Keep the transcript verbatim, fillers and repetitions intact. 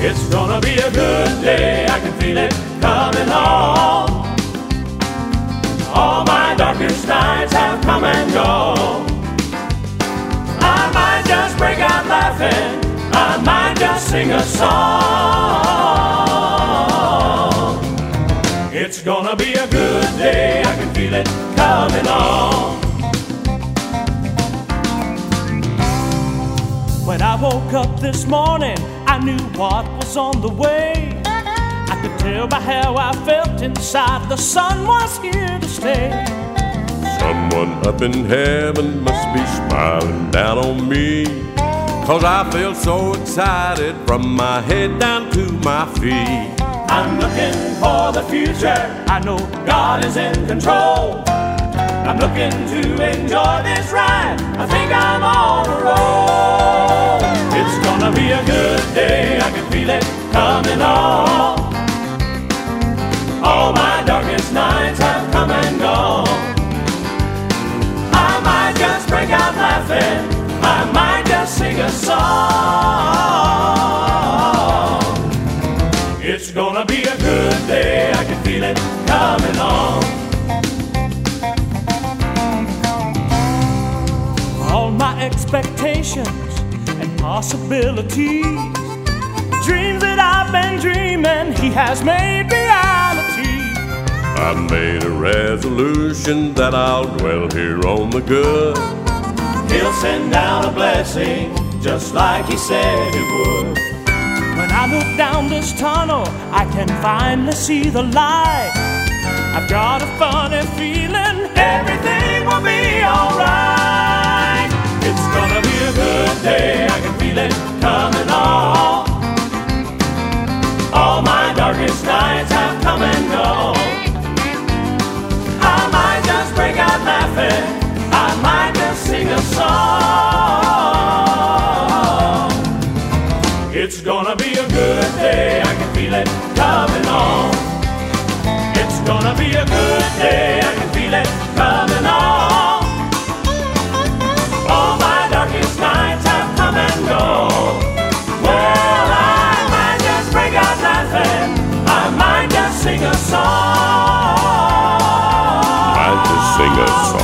It's gonna be a good day, I can feel it coming on. All my darkest nights have come and gone. I might just break out laughing, I might just sing a song. It's gonna be a good day, I can feel it coming on. When I woke up this morning, I knew what was on the way. I could tell by how I felt inside, the sun was here to stay. Someone up in heaven must be smiling down on me, 'cause I feel so excited from my head down to my feet. I'm looking for the future, I know God is in control. I'm looking to enjoy this ride, I think I'm on a roll. It's gonna be a good day, I can feel it coming on. All my darkest nights have come and gone. I might just break out laughing, I might just sing a song. It's gonna be a good day, I can feel it coming on. All my expectations and possibilities, dreams that I've been dreaming, He has made reality. I made a resolution that I'll dwell here on the good. He'll send down a blessing just like He said He would. When I look down this tunnel, I can finally see the light. I've got a funny feeling everything will be alright. It's gonna be a good day, I can feel it coming on. All my darkest nights have come and gone. I might just break out laughing, I might just sing a song. It's gonna be a good day, I can feel it coming on. It's gonna be a good day, I can feel it coming on. All my darkest nights have come and gone. Well, I might just break out laughing, I might just sing a song. I just sing a song.